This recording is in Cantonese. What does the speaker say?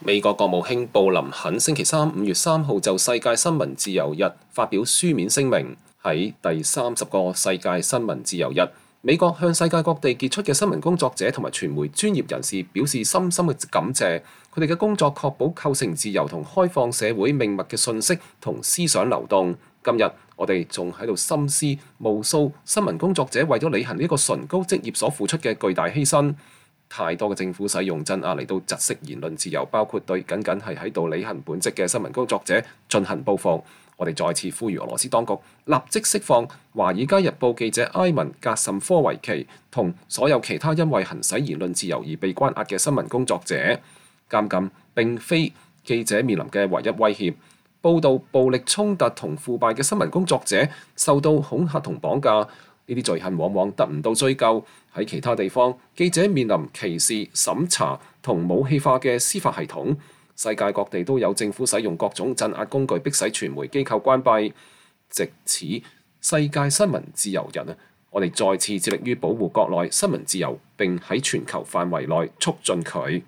美國國務卿布林肯星期三5月3號就世界新聞自由日發表書面聲明。喺第30個世界新聞自由日，美國向世界各地傑出嘅新聞工作者同埋傳媒專業人士表示深深嘅感謝。佢哋嘅工作確保構成自由同開放社會命脈嘅信息同思想流動。今日我哋仲喺度深思無數新聞工作者為咗履行呢個崇高職業所付出嘅巨大犧牲。太多嘅政府使用鎮壓嚟到窒息言論自由，包括對僅僅係喺度履行本職嘅新聞工作者進行報復。我哋再次呼籲俄羅斯當局立即釋放《華爾街日報》記者埃文·格什科維奇同所有其他因為行使言論自由而被關押嘅新聞工作者。監禁並非記者面臨嘅唯一威脅。報導暴力衝突同腐敗嘅新聞工作者受到恐嚇同綁架，呢啲罪行往往得唔到追究。喺其他地方，記者面臨歧視、審查同武器化嘅司法系統。世界各地都有政府使用各種鎮壓工具，迫使傳媒機構關閉。藉此世界新聞自由日，我哋再次致力於保護國內新聞自由，並喺全球範圍內促進佢。